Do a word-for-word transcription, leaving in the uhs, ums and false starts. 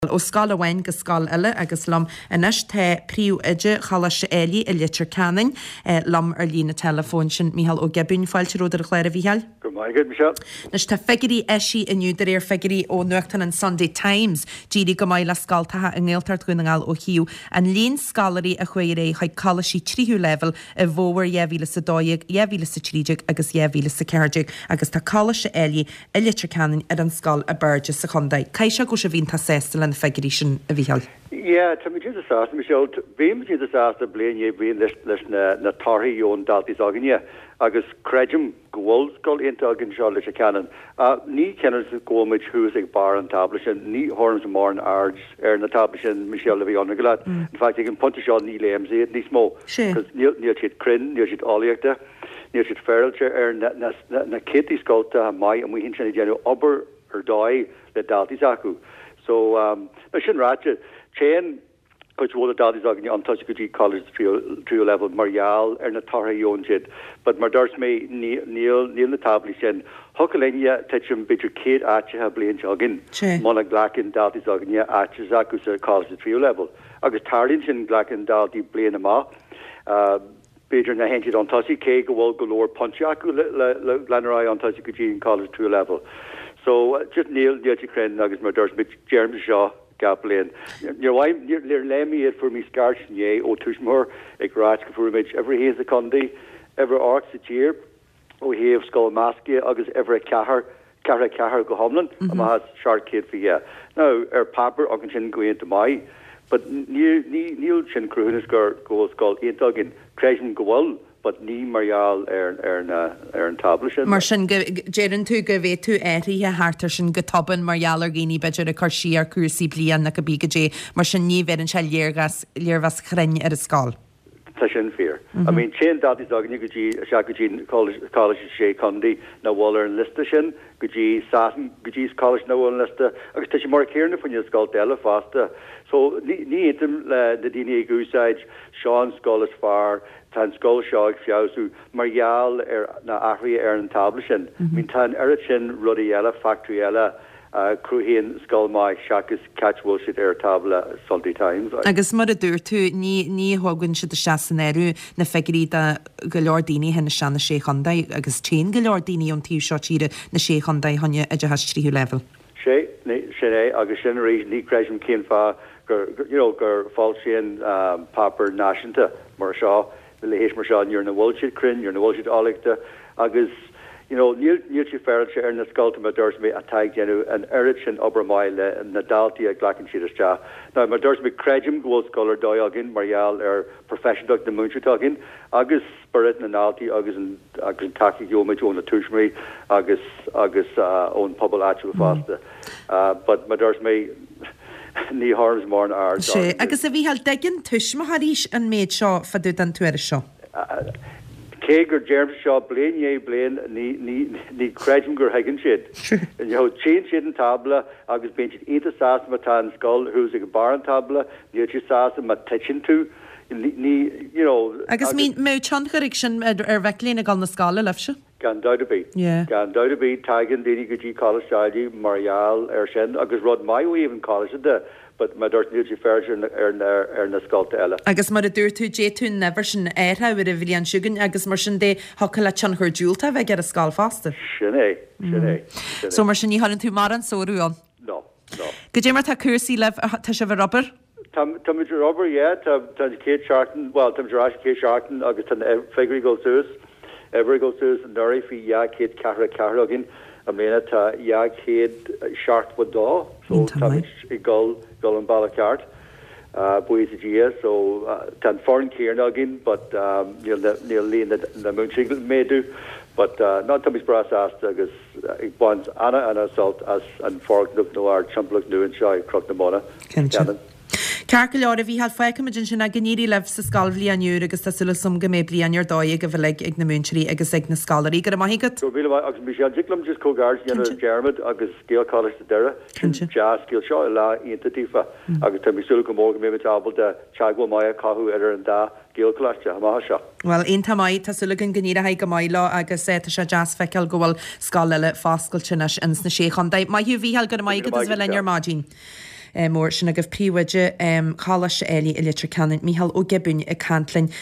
ó scala bhain go scala eile agus lam inis the príú ide chalas se éili i litir canin lam ar lína telefón sin Mícheál ó Gebún fáilte ródar a chléir a Mícheál. Go maigad, Michelle. Nes tá fegirí eisi iniu dar ar fegirí ó nuachtan an Sunday Times díri go maila scaltatha an ggéaltart gúnaáil ó hiú an líon scalarí a chuir é chaid calasí tríú level a bhóir dhéhíle sa dóig, dhéhíle sa trídig agus dhéhíle sa ceirdig agus tá calas se éili i litir canin ar an scal a burge sa chundaid. Caiise go se bhín tá séstal an fegirí a Mícheál. Yeah, to me just as Michelle, beam just as the blame ye being this this na na tarhi yon daltis agnya agus crejum goals call into agin Charlotte Cannon. Uh ni kenners go much who's a bar and tablishin ni horns morn ards er na tablishin Michelle Levy on glad. In fact you can punch on ni lames it ni small because near near chit crin near chit oliacta near chit feralcher er na na na kitty sculta mai and we hinchani genu ober or die the daltis aku. So um I shouldn't ratchet chain which would have done is on touch good college trio level Marial er na tarha yonjid but mardars me neil neil na tablishin hokalenia techum bitter kid atcha habli jogging mona glakin dalti zognia atcha zakus college trio level agus tarlin glakin dalti blame ma uh Beijing na henchid on touchy ke go go lower punchaku lanerai on touchy good college trio level so uh, just neil the crane agus mardars me Jeremy Shaw Gaplin. Your wife, you're lemmy it for me scarce ye, O Tushmore, a gratch for image, every haze a condi, ever arcs a cheer, O he have skull maskia, August ever a cahar, cara cahar go homlin, and my has shark kid for ya. Now, er paper, I can go into my, but near Neil Chin Crunis go skull, ain't dugin, Crescent go well. But ní Marial ar ar na ar an tablishin. Mar sin jéan tú go bhéh tú éirithe hátar sin go toban Marial ar géní beidir a chuirsí ar cuasaí blian na go bí go dé mar sin ní bhéan se léargas léarhas chrein ar a scáil. Tá sin fear. I mean chain daltis agni go dí a se go dí college college sé condi na waller an lista sin go dí sasan go dí college na wall lista agus tá sé mar céirna fan your scáil dela fasta. So ní ní item le the dine gooside Sean Skull is far tan skull shog fiausu Marial er na ahri er an tablishin min tan erichin rodiella factoriella uh cruhin skull my shakus catch bullshit er tabla Sunday Times agus mar a dúr tú ní ní hogann si de chasanéru na fegirí da golordini hen shanna sé chundai agus chain golordini on tíú shotire na sé chundai hanne a has tríú level sé ne sé agus generation ní crashim kin fa you know gur falsian um paper nashinta mar shaw the H Marshal you're in a Walshit crin, you're in a Walshit Olicta, agus, you know, Neil Neilchi Ferrelcher and the Skultima Dursme a tag genu and Erich and Obermeile and Nadalti a Glackenshidascha. Now Madursme Crejum goes color Diogin, Marial or profession dog the Munchitogin, agus Spirit Nadalti, agus and agus Taki Yomich on the Tushme, agus agus uh on Pubble Actual Fasta. Uh but Madursme ní harms more an ard. Sé, agus a bhí hal degin tuisma haríis an méid seo fadú an tuair seo. Cé gur James Shaw blain ye blain ní ní ní crejum gur hagan siad. And you know change siad an tabla agus ben siad eita sas ma tan skull who's a bar an tabla ní chi sas ma techin tú ní you know agus mí mé chan churig sin ar bheclín a gal na scala lefse. Gan doubt be. Yeah. Gan doubt be tagging dini guji college strategy Marial er shen agus rod my way even college de but my dirt new ferger er er na sculta ella. Agus mar a dúr tú jé tú never sin éra with a bhíon sugan agus mar sin dé hocail chan chur júlta bheith get a scáil fasta. Sinné, sinné. So mar sin ní hanan tú mar an sóúán. No, no. Go dé mar tá cuasaí leh tá se bh rubber? Tam tam rubber yeah, tam tam Kate Sharton, well tam Josh Kate Sharton agus tan figure go sus. Ever go through the Nuri fi ya kid kahra kahra again. I mean it uh ya kid shark with daw. So tam a gull gull and balacart. Uh boys a so uh, tan foreign care again, but um you know near lean the the moon signal may do. But uh not Tommy's brass asked agus it bonds Anna and assault as and fork look no our chump look new and shy crook the mona. Cannon. Carca leir a bhí hal feicimidin sin a gníí leh sa scalbhlí aniuúr agus tá sum go mé blian ar dóig go bhfuil ag na múntirí agus ag na scalarí go maigad. So bhí agus bhí sé diclam just cógáir an Germad agus scéal college de deire jazz scéal seo lá iontatífa agus tá bhí go mór go mé tabal de teagháil mai cathú ar an dá scéal choiste amá seo. Well, ein tamai tá sulagan gníí a haig go maila agus é tá sé jazz feiceal gohfuil scáile fáscail sinnas ins na sé chundaid mai hiú bhí hal go maigad is bhfuil in ar mágin. mór sin a goh príomhaide chaala se eile i litir canan Míhall ó Gebún i Cantlin